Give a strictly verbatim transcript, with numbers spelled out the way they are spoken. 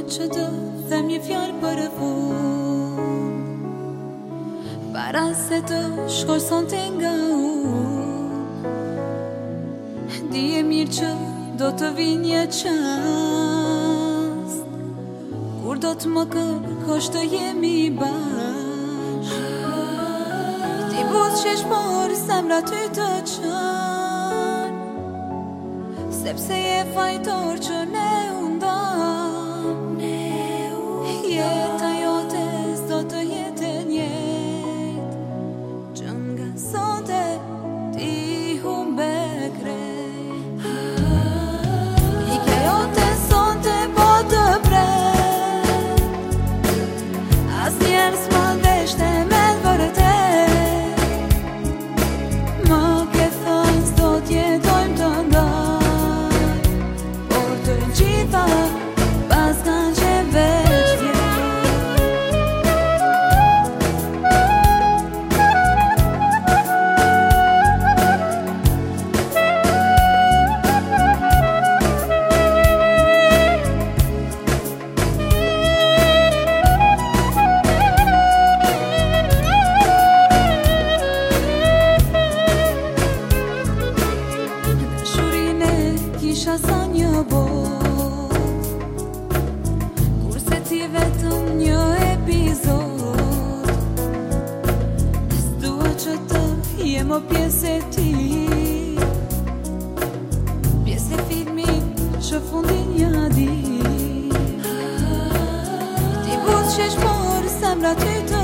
që të them një fjalë për fund, para se të shkosh sonte nga unë. Dije mirë që do të vi një çast kur do të më kërkosh të jemi bashkë. Ti buzëqesh por zemra ty të çan, sepse je fajtor që ne u ndan. Jeta jote s'do të jetë e njëjtë, që nga sonte ti humbe krejt. Ikja jote sonte po të pret, asnjëherë s'ma deshte me të vërtet. Më ke thënë s'do t'jetojmë të ndarë, por të gjitha pas kanë qenë veç vjetë. Dashurinë kisha sa një botë, kurse ti vetëm një epizod. S'dua që të jem o pjesë e ti, pjesë e filmit që fundin një ditë. Ti buzëqesh por zemra ty të